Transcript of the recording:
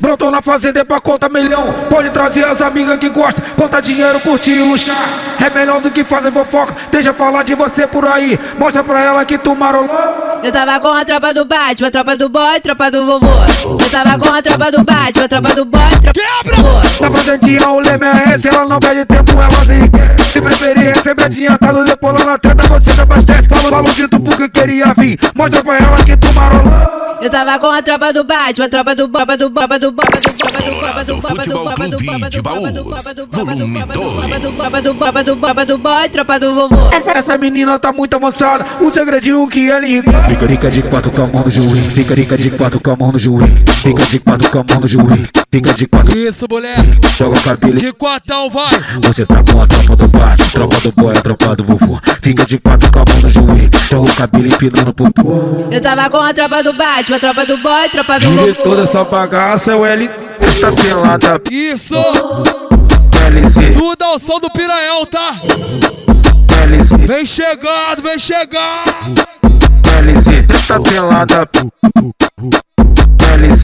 Brotou na fazenda é pra conta milhão. Pode trazer as amigas que gostam, conta dinheiro, curtir e luxar. É melhor do que fazer fofoca, deixa falar de você por aí. Mostra pra ela que tu marolou. Eu tava com a tropa do Batman, tropa do boy, tropa do vovô. Eu tava com a tropa do Batman, tropa do boy, tropa do vovô. Na fazentinha o leme é esse, ela não perde tempo, ela se enriquece. Se preferir receber adiantado, depois lá na treta você se abastece. Falou dito porque queria vir, mostra pra ela que tu marolou. Eu tava com a tropa do Batman, tropa do boy, tropa do boy, tropa do boy, tropa do vovô. Essa menina tá muito avançada, o segredinho que ela enriquece. Fica de quatro com a mão no joelho, fica de quatro com a mão no joelho, fica de quatro com a mão no joelho, fica de quatro. Isso, moleque. Joga o cabelo de quatão, vai. Você tá com a tropa do baixo, tropa do boy, a tropa do vovô. Fica de quatro com a mão no joelho, joga o cabelo empinando pro pô. Eu tava com a tropa do Batman, tropa do boy, tropa do vovô. Diretor dessa bagaça é o L. Essa pelada. Isso. LC. Tudo ao som do Piranhão, tá? LC. Vem chegando, vem chegando. LC. Essa pelada.